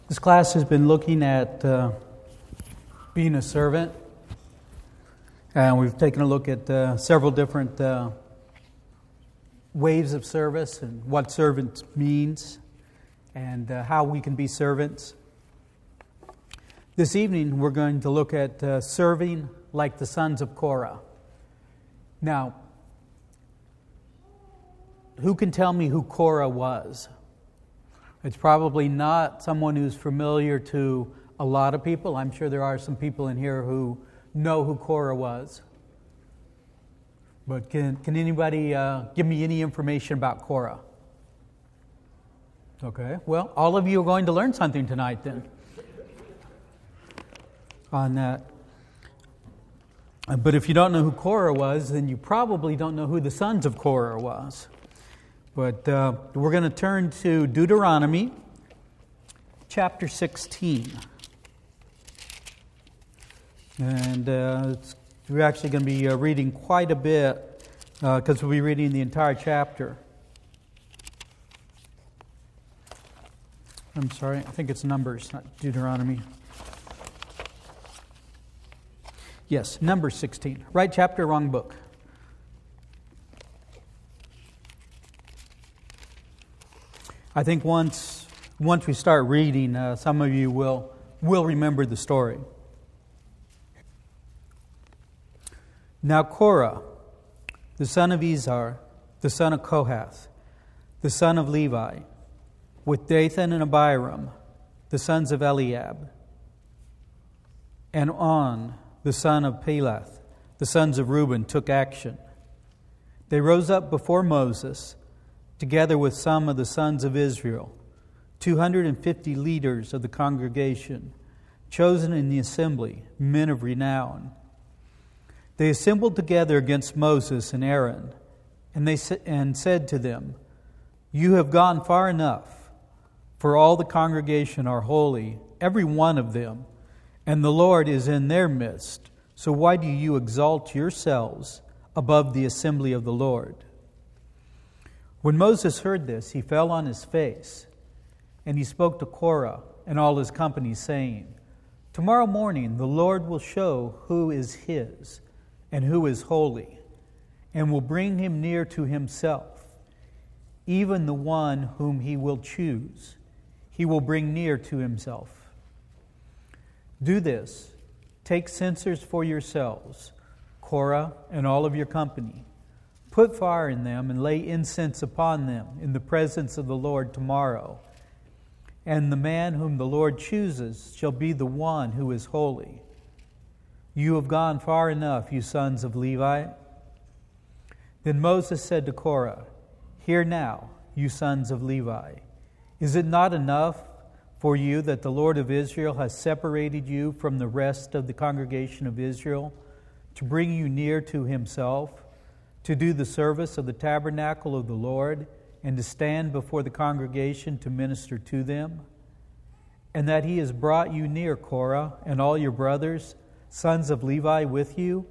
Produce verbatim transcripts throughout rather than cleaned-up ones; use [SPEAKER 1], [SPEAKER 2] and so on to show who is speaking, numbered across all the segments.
[SPEAKER 1] This class has been looking at uh, being a servant, and we've taken a look at uh, several different uh, ways of service and what servant means and uh, how we can be servants. This evening we're going to look at uh, serving like the sons of Korah. Now, who can tell me who Korah was? It's probably not someone who's familiar to a lot of people. I'm sure there are some people in here who know who Korah was. But can, can anybody uh, give me any information about Korah? Okay, well, all of you are going to learn something tonight then on that. But if you don't know who Korah was, then you probably don't know who the sons of Korah was. But uh, we're going to turn to Deuteronomy chapter sixteen. And uh, it's, we're actually going to be uh, reading quite a bit because uh, we'll be reading the entire chapter. I'm sorry, I think it's Numbers, not Deuteronomy. Yes, Numbers sixteen. Right chapter, wrong book. I think once once we start reading, uh, some of you will will remember the story. Now Korah, the son of Izhar, the son of Kohath, the son of Levi, with Dathan and Abiram, the sons of Eliab, and On, the son of Peleth, the sons of Reuben, took action. They rose up before Moses, together with some of the sons of Israel, two hundred fifty leaders of the congregation, chosen in the assembly, men of renown. They assembled together against Moses and Aaron, and they sa- and said to them, "You have gone far enough, for all the congregation are holy, every one of them, and the Lord is in their midst. So why do you exalt yourselves above the assembly of the Lord?" When Moses heard this, he fell on his face, and he spoke to Korah and all his company, saying, "Tomorrow morning the Lord will show who is his and who is holy, and will bring him near to himself, even the one whom he will choose. He will bring near to himself. Do this, take censers for yourselves, Korah and all of your company. Put fire in them and lay incense upon them in the presence of the Lord tomorrow. And the man whom the Lord chooses shall be the one who is holy. You have gone far enough, you sons of Levi." Then Moses said to Korah, "Hear now, you sons of Levi. Is it not enough for you that the Lord of Israel has separated you from the rest of the congregation of Israel to bring you near to himself, to do the service of the tabernacle of the Lord, and to stand before the congregation to minister to them? And that he has brought you near, Korah, and all your brothers, sons of Levi, with you?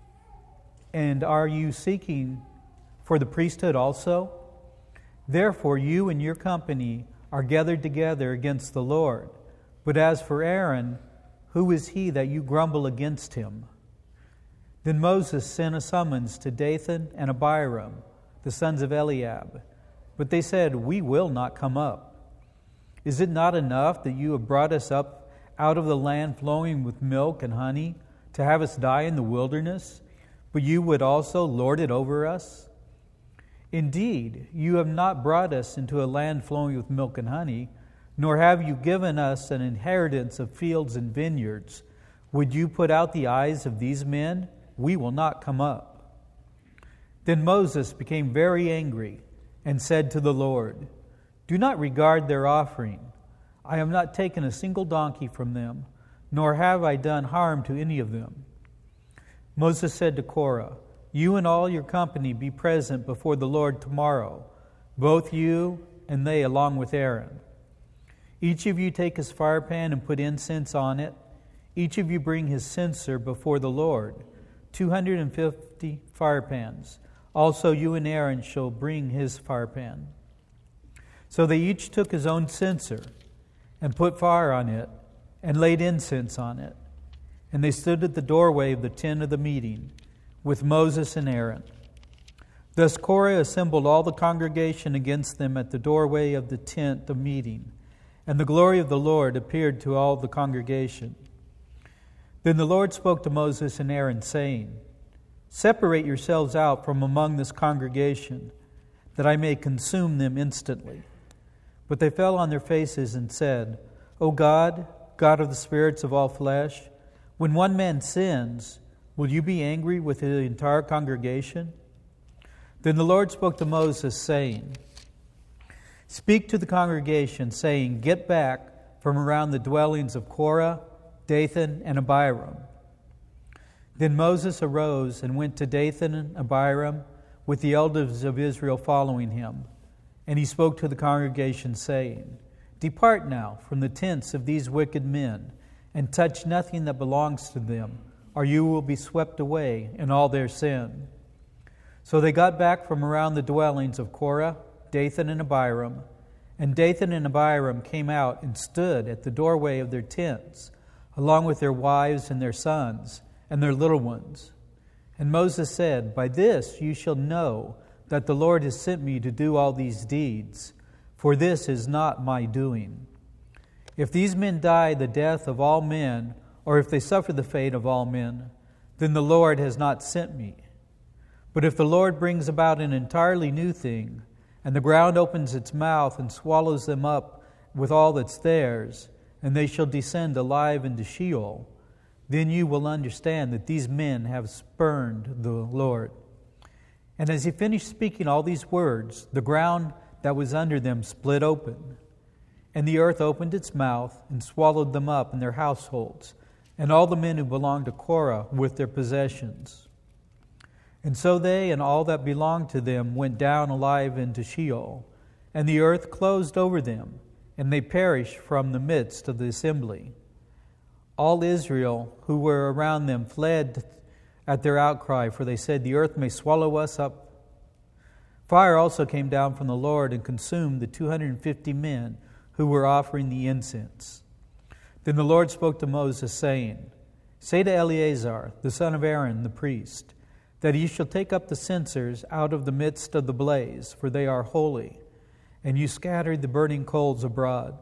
[SPEAKER 1] And are you seeking for the priesthood also? Therefore you and your company are gathered together against the Lord. But as for Aaron, who is he that you grumble against him?" Then Moses sent a summons to Dathan and Abiram, the sons of Eliab. But they said, "We will not come up. Is it not enough that you have brought us up out of the land flowing with milk and honey, to have us die in the wilderness? But you would also lord it over us? Indeed, you have not brought us into a land flowing with milk and honey, nor have you given us an inheritance of fields and vineyards. Would you put out the eyes of these men? We will not come up." Then Moses became very angry and said to the Lord, "Do not regard their offering. I have not taken a single donkey from them, nor have I done harm to any of them." Moses said to Korah, "You and all your company be present before the Lord tomorrow, both you and they along with Aaron. Each of you take his firepan and put incense on it. Each of you bring his censer before the Lord, two hundred fifty firepans. Also you and Aaron shall bring his firepan." So they each took his own censer, and put fire on it, and laid incense on it. And they stood at the doorway of the tent of the meeting with Moses and Aaron. Thus Korah assembled all the congregation against them at the doorway of the tent of meeting, and the glory of the Lord appeared to all the congregation. Then the Lord spoke to Moses and Aaron, saying, Separate yourselves out from among this congregation, that I may consume them instantly. But they fell on their faces and said, O God, God of the spirits of all flesh, when one man sins, will you be angry with the entire congregation? Then the Lord spoke to Moses, saying, Speak to the congregation, saying, Get back from around the dwellings of Korah, Dathan, and Abiram. Then Moses arose and went to Dathan and Abiram, with the elders of Israel following him. And he spoke to the congregation, saying, Depart now from the tents of these wicked men, and touch nothing that belongs to them, or you will be swept away in all their sin. So they got back from around the dwellings of Korah, Dathan, and Abiram. And Dathan and Abiram came out and stood at the doorway of their tents, along with their wives and their sons and their little ones. And Moses said, By this you shall know that the Lord has sent me to do all these deeds, for this is not my doing. If these men die the death of all men, or if they suffer the fate of all men, then the Lord has not sent me. But if the Lord brings about an entirely new thing, and the ground opens its mouth and swallows them up with all that's theirs, and they shall descend alive into Sheol, then you will understand that these men have spurned the Lord. And as he finished speaking all these words, the ground that was under them split open, and the earth opened its mouth and swallowed them up and their households, and all the men who belonged to Korah with their possessions. And so they and all that belonged to them went down alive into Sheol, and the earth closed over them, and they perished from the midst of the assembly. All Israel who were around them fled at their outcry, for they said, The earth may swallow us up. Fire also came down from the Lord and consumed the two hundred fifty men who were offering the incense. Then the Lord spoke to Moses, saying, Say to Eleazar, the son of Aaron, the priest, that he shall take up the censers out of the midst of the blaze, for they are holy, and you scattered the burning coals abroad.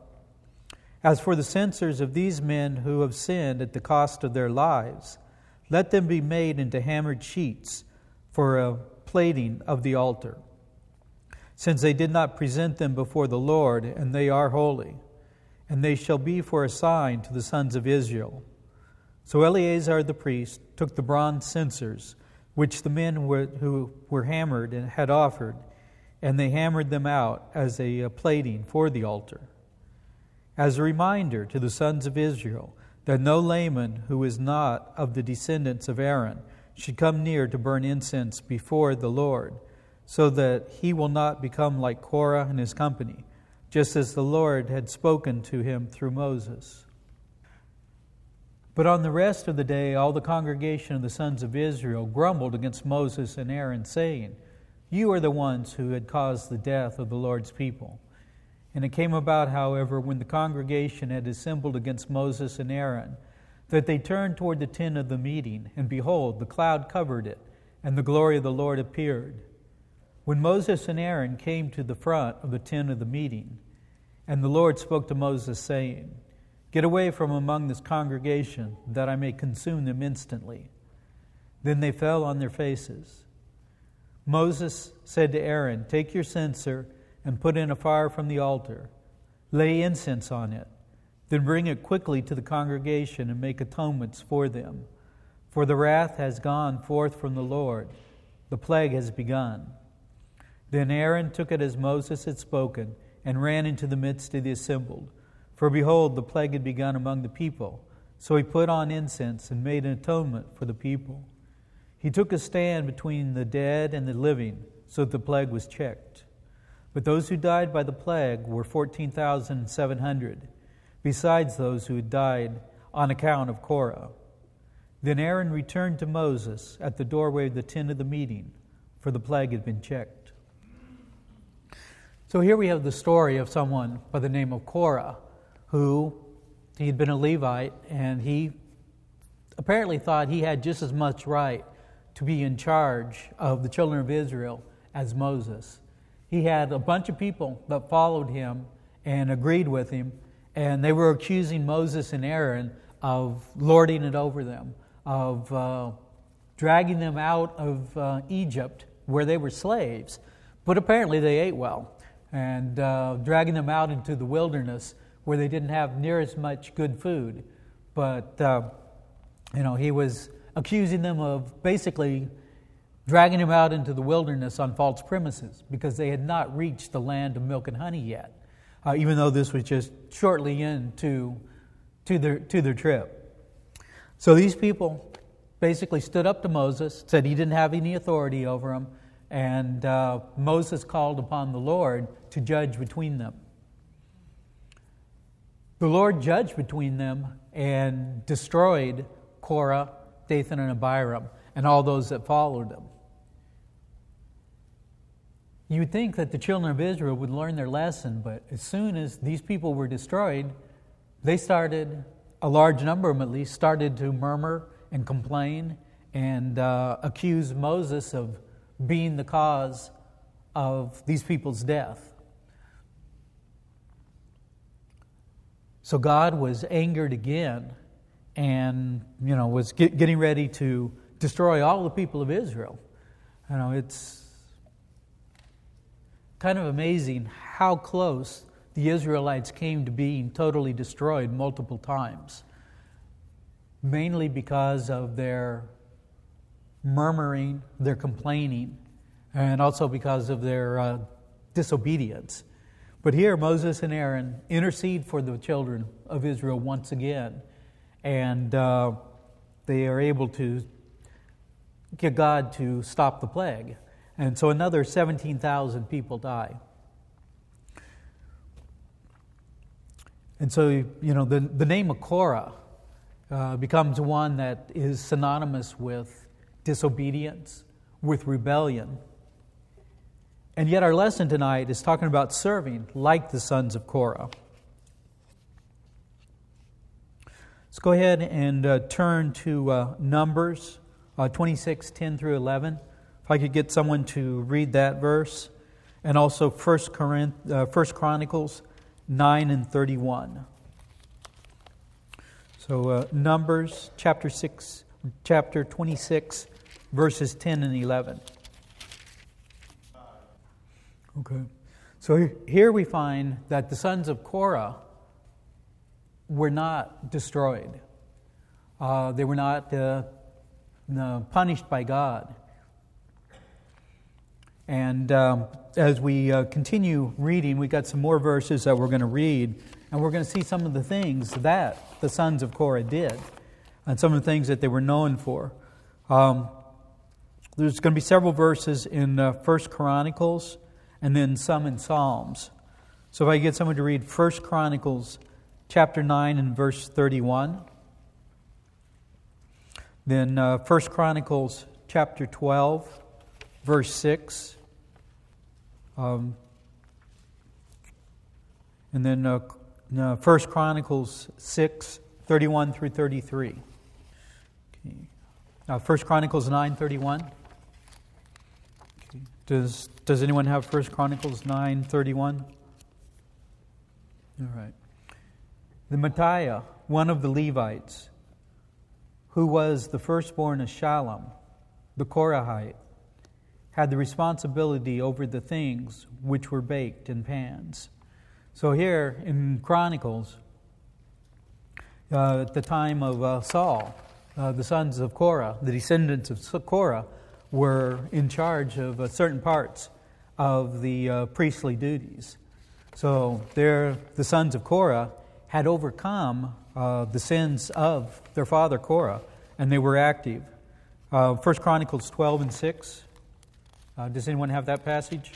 [SPEAKER 1] As for the censers of these men who have sinned at the cost of their lives, let them be made into hammered sheets for a plating of the altar, since they did not present them before the Lord, and they are holy, and they shall be for a sign to the sons of Israel. So Eleazar the priest took the bronze censers, which the men were, who were hammered and had offered, and they hammered them out as a, a plating for the altar, as a reminder to the sons of Israel that no layman who is not of the descendants of Aaron should come near to burn incense before the Lord, so that he will not become like Korah and his company, just as the Lord had spoken to him through Moses. But on the rest of the day, all the congregation of the sons of Israel grumbled against Moses and Aaron, saying, You are the ones who had caused the death of the Lord's people. And it came about, however, when the congregation had assembled against Moses and Aaron, that they turned toward the tent of the meeting, and behold, the cloud covered it, and the glory of the Lord appeared. When Moses and Aaron came to the front of the tent of the meeting, and the Lord spoke to Moses, saying, Get away from among this congregation, that I may consume them instantly. Then they fell on their faces. Moses said to Aaron, Take your censer and put in a fire from the altar. Lay incense on it. Then bring it quickly to the congregation and make atonements for them. For the wrath has gone forth from the Lord. The plague has begun. Then Aaron took it as Moses had spoken and ran into the midst of the assembled. For behold, the plague had begun among the people. So he put on incense and made an atonement for the people. He took a stand between the dead and the living, so that the plague was checked. But those who died by the plague were fourteen thousand seven hundred, besides those who had died on account of Korah. Then Aaron returned to Moses at the doorway of the tent of the meeting, for the plague had been checked. So here we have the story of someone by the name of Korah, who he had been a Levite, and he apparently thought he had just as much right to be in charge of the children of Israel as Moses. He had a bunch of people that followed him and agreed with him, and they were accusing Moses and Aaron of lording it over them, of uh, dragging them out of uh, Egypt where they were slaves. But apparently they ate well, and uh, dragging them out into the wilderness where they didn't have near as much good food. But, uh, you know, he was accusing them of basically dragging them out into the wilderness on false premises because they had not reached the land of milk and honey yet, uh, even though this was just shortly into to their, to their trip. So these people basically stood up to Moses, said he didn't have any authority over them, and uh, Moses called upon the Lord to judge between them. The Lord judged between them and destroyed Korah, Dathan, and Abiram, and all those that followed them. You would think that the children of Israel would learn their lesson, but as soon as these people were destroyed, they started, a large number of them at least, started to murmur and complain and uh, accuse Moses of being the cause of these people's death. So God was angered again and, you know, was get, getting ready to destroy all the people of Israel. You know, it's kind of amazing how close the Israelites came to being totally destroyed multiple times, mainly because of their murmuring, their complaining, and also because of their uh, disobedience. But here Moses and Aaron intercede for the children of Israel once again, and uh, they are able to get God to stop the plague. And so another seventeen thousand people die. And so, you know, the, the name of Korah uh, becomes one that is synonymous with disobedience, with rebellion. And yet our lesson tonight is talking about serving like the sons of Korah. Let's go ahead and uh, turn to uh, Numbers uh, twenty-six, ten through eleven. If I could get someone to read that verse. And also First Corinth, uh, First Chronicles nine and thirty-one. So uh, Numbers chapter six, chapter twenty-six, verses ten and eleven. Okay. So here we find that the sons of Korah were not destroyed. Uh, they were not uh, no, punished by God. And um, as we uh, continue reading, we've got some more verses that we're going to read, and we're going to see some of the things that the sons of Korah did, and some of the things that they were known for. Um, there's going to be several verses in uh, First Chronicles, and then some in Psalms. So if I get someone to read First Chronicles chapter nine and verse thirty-one, then uh, First Chronicles chapter twelve, verse six, um, and then uh, uh, First Chronicles six, thirty-one through thirty-three. Okay. Uh, First Chronicles nine, thirty-one. Okay. Does Does anyone have First Chronicles nine, thirty-one? All right. The Matthiah, one of the Levites, who was the firstborn of Shallum, the Korahite, had the responsibility over the things which were baked in pans. So here in Chronicles, uh, at the time of uh, Saul, uh, the sons of Korah, the descendants of Korah, were in charge of uh, certain parts of the uh, priestly duties. So there, the sons of Korah had overcome uh, the sins of their father Korah, and they were active. Uh, First Chronicles twelve and six. Uh, does anyone have that passage?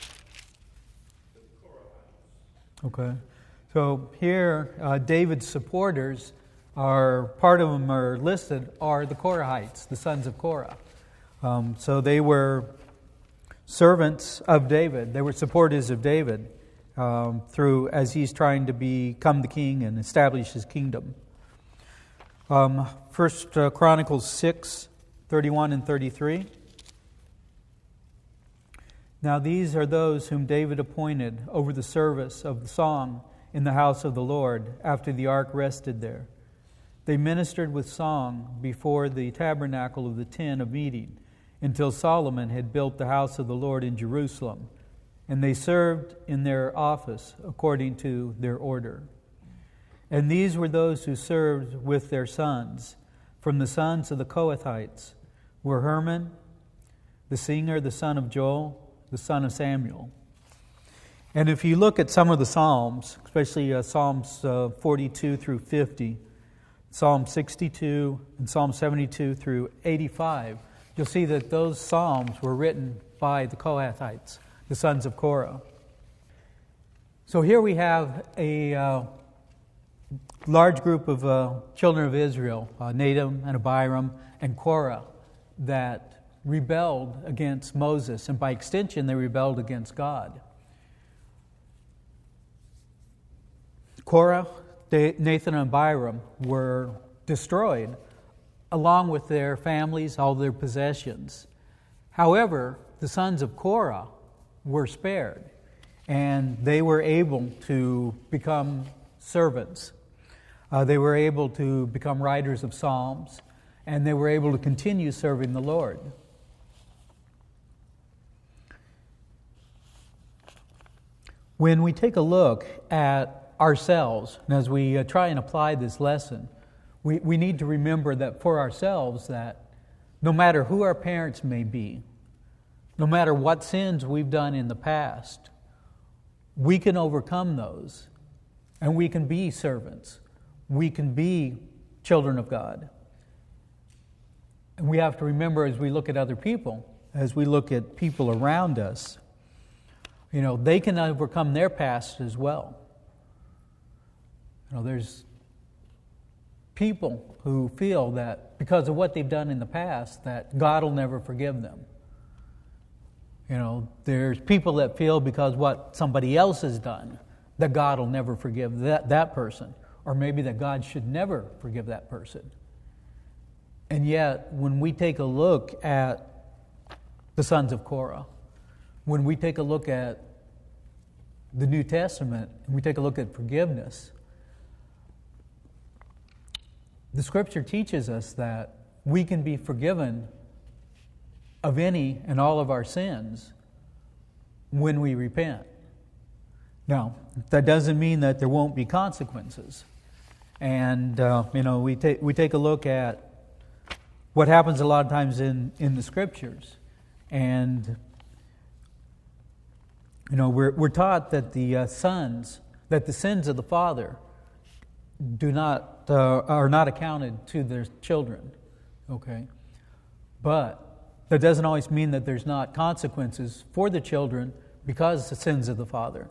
[SPEAKER 1] Okay. So here, uh, David's supporters are, part of them are listed, are the Korahites, the sons of Korah. Um, so they were servants of David. They were supporters of David. um, through as he's trying to become the king and establish his kingdom. Um, First uh, Chronicles six, thirty-one and thirty-three. Now these are those whom David appointed over the service of the song in the house of the Lord after the ark rested there. They ministered with song before the tabernacle of the tent of meeting until Solomon had built the house of the Lord in Jerusalem, and they served in their office according to their order. And these were those who served with their sons. From the sons of the Kohathites were Herman, the singer, the son of Joel, the son of Samuel. And if you look at some of the Psalms, especially uh, Psalms uh, forty-two through fifty, Psalm sixty-two, and Psalm seventy-two through eighty-five, you'll see that those Psalms were written by the Kohathites, the sons of Korah. So here we have a uh, large group of uh, children of Israel, uh, Nadab and Abiram and Korah, that rebelled against Moses, and by extension, they rebelled against God. Korah, Nathan, and Abiram were destroyed, along with their families, all their possessions. However, the sons of Korah were spared, and they were able to become servants. Uh, they were able to become writers of psalms, and they were able to continue serving the Lord. When we take a look at ourselves, and as we uh, try and apply this lesson, we, we need to remember that for ourselves, that no matter who our parents may be, no matter what sins we've done in the past, we can overcome those, and we can be servants. We can be children of God. And we have to remember, as we look at other people, as we look at people around us, you know, they can overcome their past as well. You know, there's people who feel that because of what they've done in the past, that God will never forgive them. You know, there's people that feel because what somebody else has done, that God will never forgive that, that person. Or maybe that God should never forgive that person. And yet, when we take a look at the sons of Korah, when we take a look at the New Testament, and we take a look at forgiveness, the Scripture teaches us that we can be forgiven of any and all of our sins when we repent. Now, that doesn't mean that there won't be consequences. And, uh, you know, we take we take a look at what happens a lot of times in, in the Scriptures. And, you know, we're we're taught that the uh, sons, that the sins of the father do not, uh, are not accounted to their children. Okay? But that doesn't always mean that there's not consequences for the children because of the sins of the father.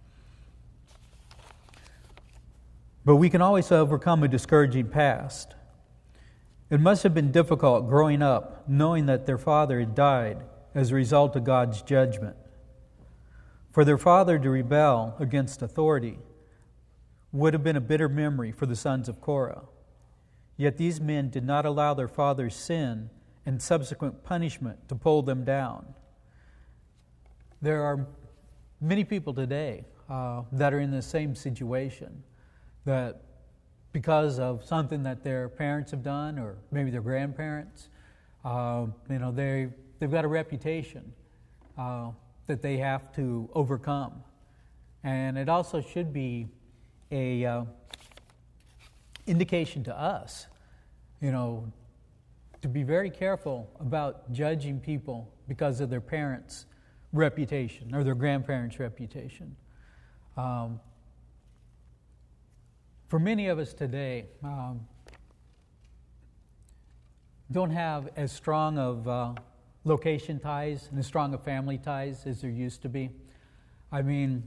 [SPEAKER 1] But we can always overcome a discouraging past. It must have been difficult growing up knowing that their father had died as a result of God's judgment. For their father to rebel against authority would have been a bitter memory for the sons of Korah. Yet these men did not allow their father's sin and subsequent punishment to pull them down. There are many people today uh, that are in the same situation, that because of something that their parents have done, or maybe their grandparents, uh, you know, they they've got a reputation uh, that they have to overcome, and it also should be a uh, indication to us, you know, to be very careful about judging people because of their parents' reputation or their grandparents' reputation. Um, For many of us today, um, don't have as strong of uh, location ties and as strong of family ties as there used to be. I mean,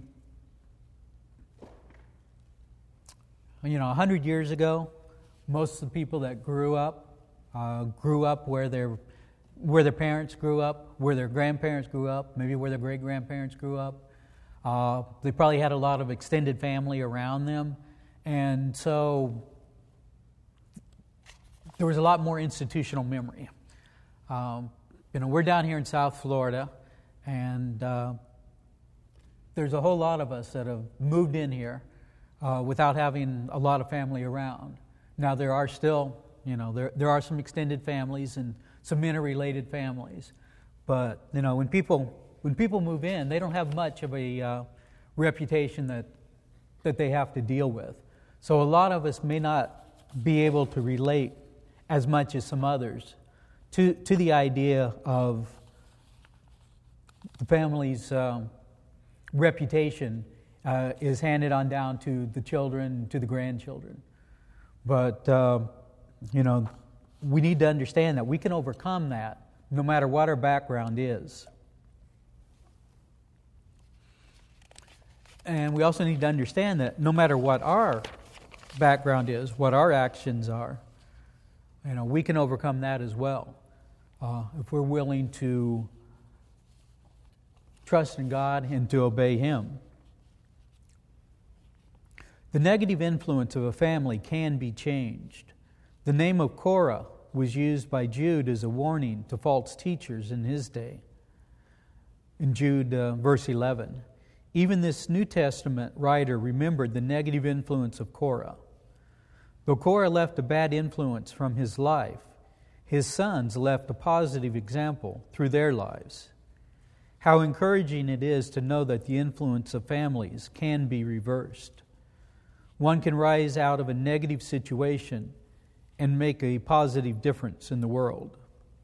[SPEAKER 1] you know, a hundred years ago, most of the people that grew up uh, grew up where their where their parents grew up, where their grandparents grew up, maybe where their great grandparents grew up. Uh, they probably had a lot of extended family around them, and so there was a lot more institutional memory. Um, you know, we're down here in South Florida, and uh, there's a whole lot of us that have moved in here uh, without having a lot of family around. Now, there are still, you know, there there are some extended families and some interrelated families, but you know, when people when people move in, they don't have much of a uh, reputation that that they have to deal with. So a lot of us may not be able to relate as much as some others to to the idea of the family's um, reputation uh, is handed on down to the children, to the grandchildren. But uh, you know, we need to understand that we can overcome that no matter what our background is. And we also need to understand that no matter what our background is, what our actions are, you know, we can overcome that as well. Uh, if we're willing to trust in God and to obey Him. The negative influence of a family can be changed. The name of Korah was used by Jude as a warning to false teachers in his day. In Jude uh, verse eleven, even this New Testament writer remembered the negative influence of Korah. Though Korah left a bad influence from his life, his sons left a positive example through their lives. How encouraging it is to know that the influence of families can be reversed. One can rise out of a negative situation and make a positive difference in the world.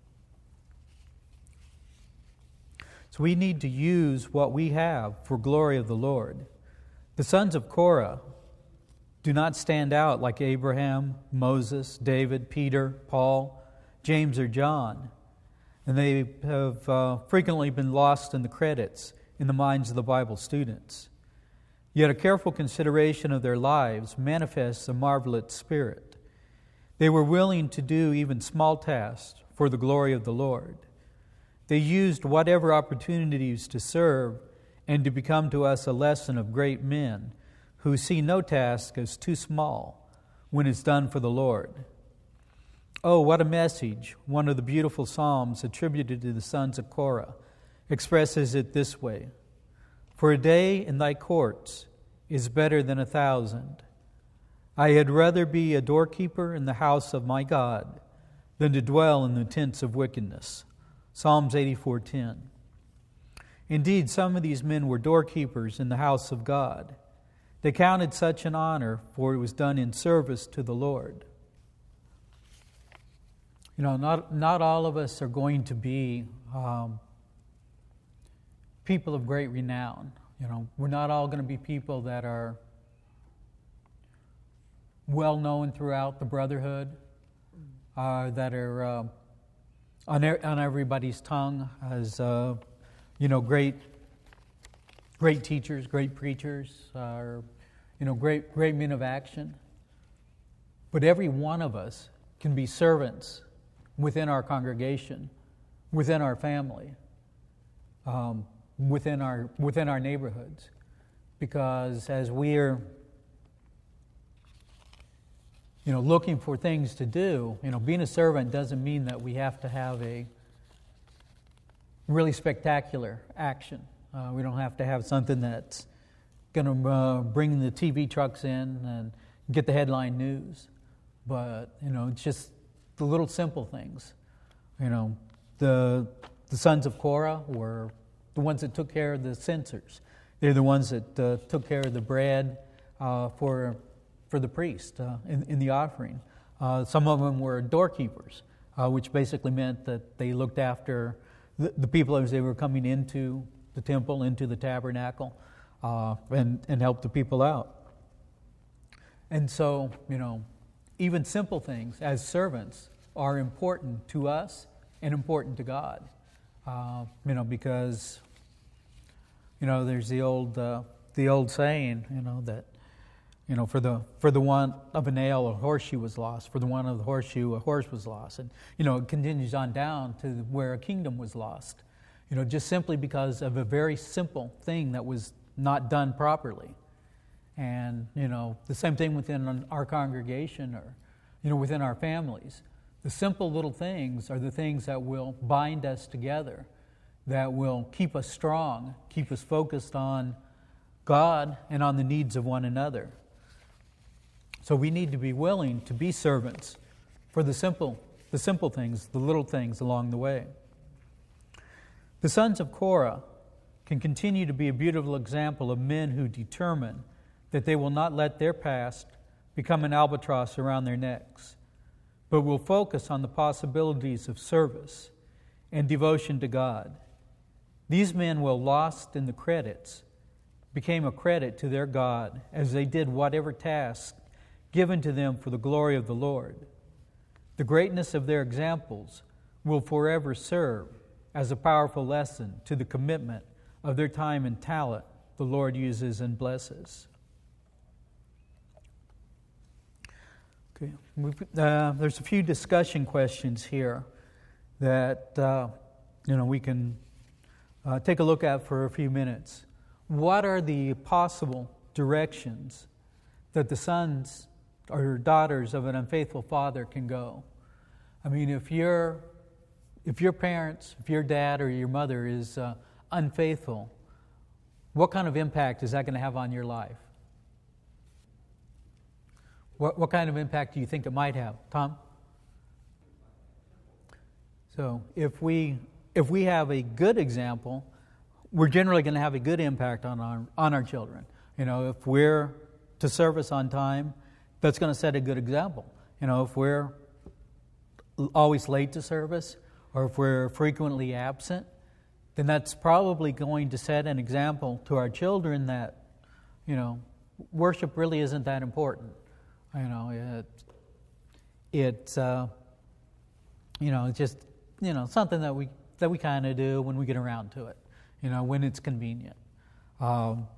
[SPEAKER 1] So we need to use what we have for glory of the Lord. The sons of Korah do not stand out like Abraham, Moses, David, Peter, Paul, James, or John. And they have uh, frequently been lost in the credits in the minds of the Bible students. Yet a careful consideration of their lives manifests a marvelous spirit. They were willing to do even small tasks for the glory of the Lord. They used whatever opportunities to serve and to become to us a lesson of great men who see no task as too small when it's done for the Lord. Oh, what a message! One of the beautiful psalms attributed to the sons of Korah expresses it this way: For a day in thy courts is better than a thousand. I had rather be a doorkeeper in the house of my God than to dwell in the tents of wickedness. Psalms eighty-four ten. Indeed, some of these men were doorkeepers in the house of God. They counted such an honor, for it was done in service to the Lord. You know, not not all of us are going to be um, people of great renown. You know, we're not all going to be people that are well known throughout the brotherhood, uh, that are uh, on er- on everybody's tongue as uh, you know, great great teachers, great preachers, or you know, great great men of action. But every one of us can be servants within our congregation, within our family, um, within our within our neighborhoods, because as we're you know looking for things to do, you know, being a servant doesn't mean that we have to have a really spectacular action. Uh, we don't have to have something that's going to uh, bring the T V trucks in and get the headline news, but you know, it's just the little simple things. You know, the the sons of Korah were the ones that took care of the censers. They're the ones that uh, took care of the bread uh, for for the priest uh, in, in the offering. Uh, some of them were doorkeepers, uh, which basically meant that they looked after the, the people as they were coming into the temple, into the tabernacle, uh, and, and helped the people out. And so, you know, even simple things as servants are important to us and important to God. Uh, you know, because, you know, there's the old uh, the old saying, you know, that, you know, for the for the one of a nail, a horseshoe was lost. For the one of the horseshoe, a horse was lost. And, you know, it continues on down to where a kingdom was lost. You know, just simply because of a very simple thing that was not done properly. And, you know, the same thing within our congregation or, you know, within our families. The simple little things are the things that will bind us together, that will keep us strong, keep us focused on God and on the needs of one another. So we need to be willing to be servants for the simple, the simple things, the little things along the way. The sons of Korah can continue to be a beautiful example of men who determine that they will not let their past become an albatross around their necks, but will focus on the possibilities of service and devotion to God. These men, while lost in the credits, became a credit to their God as they did whatever task given to them for the glory of the Lord. The greatness of their examples will forever serve as a powerful lesson to the commitment of their time and talent the Lord uses and blesses. Okay, uh, there's a few discussion questions here that uh, you know we can uh, take a look at for a few minutes. What are the possible directions that the sons or daughters of an unfaithful father can go? I mean, if your if your parents, if your dad or your mother is uh, unfaithful, what kind of impact is that going to have on your life? What, what kind of impact do you think it might have? Tom? So if we if we have a good example, we're generally going to have a good impact on our on our children. You know, if we're to service on time, that's going to set a good example. You know, if we're always late to service or if we're frequently absent, then that's probably going to set an example to our children that, you know, worship really isn't that important. You know, it, it's, uh, you know, it's just, you know, something that we that we kind of do when we get around to it, you know, when it's convenient. Um,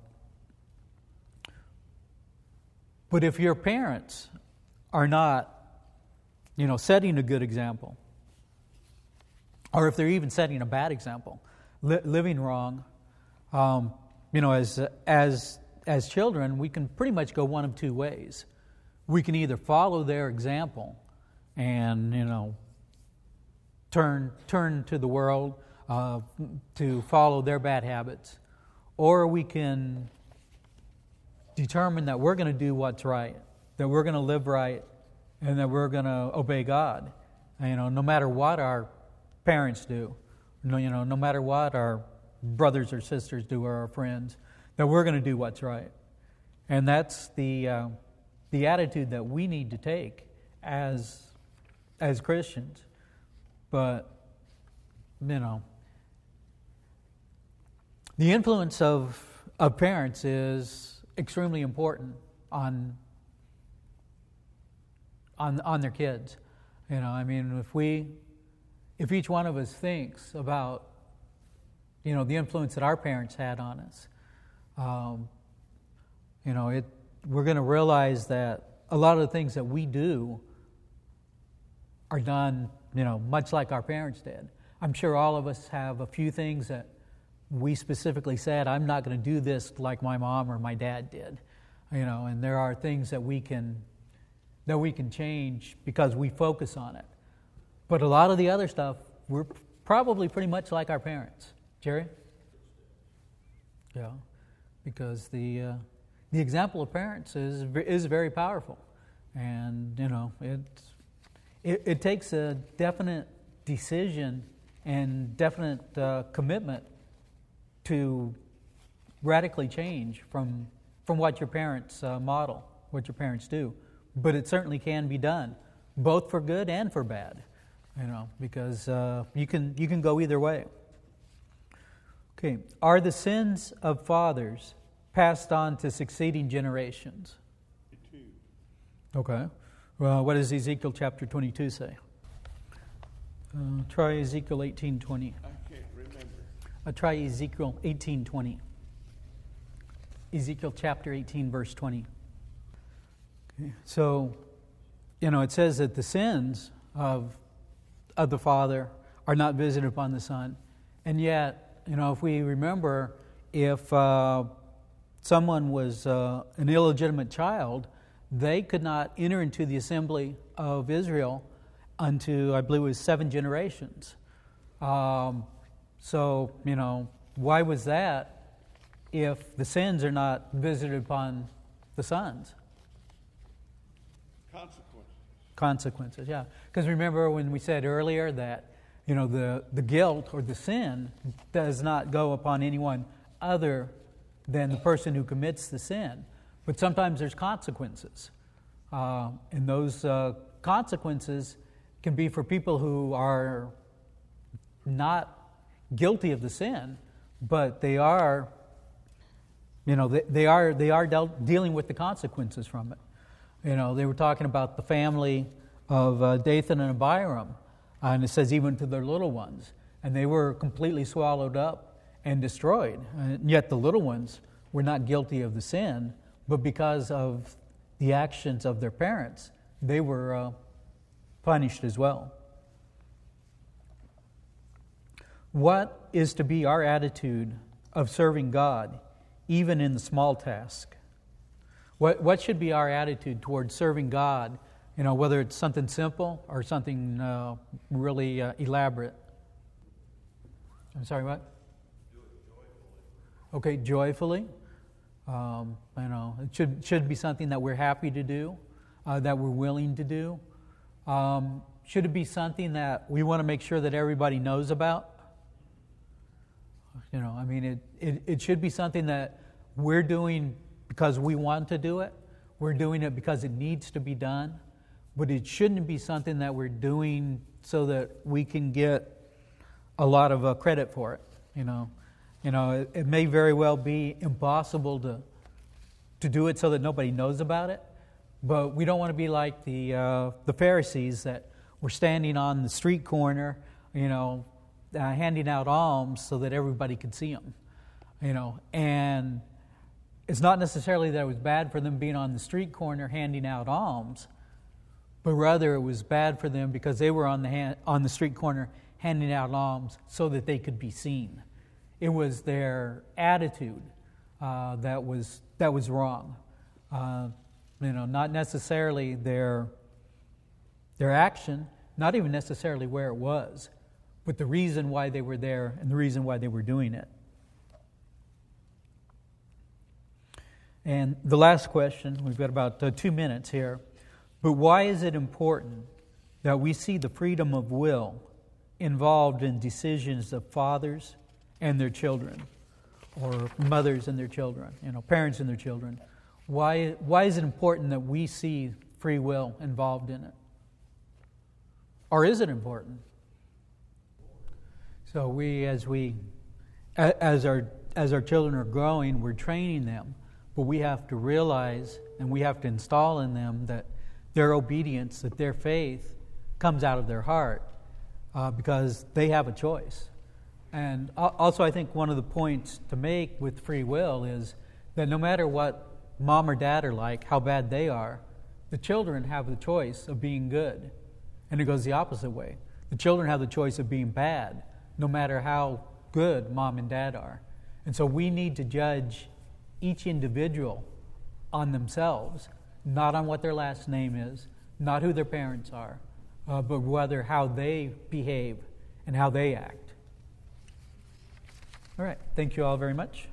[SPEAKER 1] but if your parents are not, you know, setting a good example, or if they're even setting a bad example, li- living wrong, um, you know, as as as children, we can pretty much go one of two ways. We can either follow their example and, you know, turn turn to the world uh, to follow their bad habits, or we can determine that we're going to do what's right, that we're going to live right, and that we're going to obey God. You know, no matter what our parents do, no, you know, no matter what our brothers or sisters do or our friends, that we're going to do what's right, and that's the uh, the attitude that we need to take as as Christians. But, you know, the influence of of parents is extremely important on on on their kids. You know, I mean, if we if each one of us thinks about, you know, the influence that our parents had on us, um, you know, it we're going to realize that a lot of the things that we do are done, you know, much like our parents did. I'm sure all of us have a few things that we specifically said, I'm not going to do this like my mom or my dad did. You know, and there are things that we can that we can change because we focus on it. But a lot of the other stuff, we're probably pretty much like our parents. Jerry? Yeah, because the uh, the example of parents is is very powerful, and you know it it, it takes a definite decision and definite uh, commitment to radically change from from what your parents uh, model, what your parents do. But it certainly can be done, both for good and for bad, you know, because uh, you can you can go either way. Okay, are the sins of fathers passed on to succeeding generations? Okay. Well, what does Ezekiel chapter twenty-two say? Uh, try Ezekiel eighteen twenty.
[SPEAKER 2] I can't remember.
[SPEAKER 1] Uh, try Ezekiel eighteen twenty. Ezekiel chapter eighteen, verse twenty. Okay. So, you know, it says that the sins of of the father are not visited upon the son, and yet, you know, if we remember, if uh, someone was uh, an illegitimate child, they could not enter into the assembly of Israel unto, I believe it was seven generations. Um, so, you know, why was that if the sins are not visited upon the sons?
[SPEAKER 2] Consequences.
[SPEAKER 1] Consequences, yeah. Because remember when we said earlier that, you know, the, the guilt or the sin does not go upon anyone other than the person who commits the sin. But sometimes there's consequences. Uh, and those uh, consequences can be for people who are not guilty of the sin, but they are, you know, they, they are they are dealt, dealing with the consequences from it. You know, they were talking about the family of uh, Dathan and Abiram, uh, and it says even to their little ones, and they were completely swallowed up and destroyed. And yet the little ones were not guilty of the sin, but because of the actions of their parents, they were uh, punished as well. What is to be our attitude of serving God, even in the small task? What what should be our attitude towards serving God, you know, whether it's something simple or something uh, really uh, elaborate? I'm sorry, what?
[SPEAKER 2] Do it joyfully.
[SPEAKER 1] Okay, joyfully. Um, you know, it should should be something that we're happy to do, uh, that we're willing to do. Um, should it be something that we want to make sure that everybody knows about? You know, I mean, it, it, it should be something that we're doing because we want to do it. We're doing it because it needs to be done. But it shouldn't be something that we're doing so that we can get a lot of uh, credit for it. You know, you know, it, it may very well be impossible to to do it so that nobody knows about it. But we don't want to be like the uh, the Pharisees that were standing on the street corner, you know, uh, handing out alms so that everybody could see them, you know. And it's not necessarily that it was bad for them being on the street corner handing out alms, but rather it was bad for them because they were on the hand, on the street corner handing out alms so that they could be seen. It was their attitude uh, that was that was wrong. Uh, you know, not necessarily their their action, not even necessarily where it was, but the reason why they were there and the reason why they were doing it. And the last question, we've got about uh, two minutes here, but why is it important that we see the freedom of will involved in decisions of fathers and their children, or mothers and their children, you know, parents and their children? Why, why is it important that we see free will involved in it? Or is it important? So we, as we, as our as our children are growing, we're training them, but we have to realize and we have to install in them that their obedience, that their faith comes out of their heart, uh, because they have a choice. And also, I think one of the points to make with free will is that no matter what mom or dad are like, how bad they are, the children have the choice of being good. And it goes the opposite way. The children have the choice of being bad, no matter how good mom and dad are. And so we need to judge each individual on themselves, not on what their last name is, not who their parents are, uh, but whether how they behave and how they act. All right. Thank you all very much.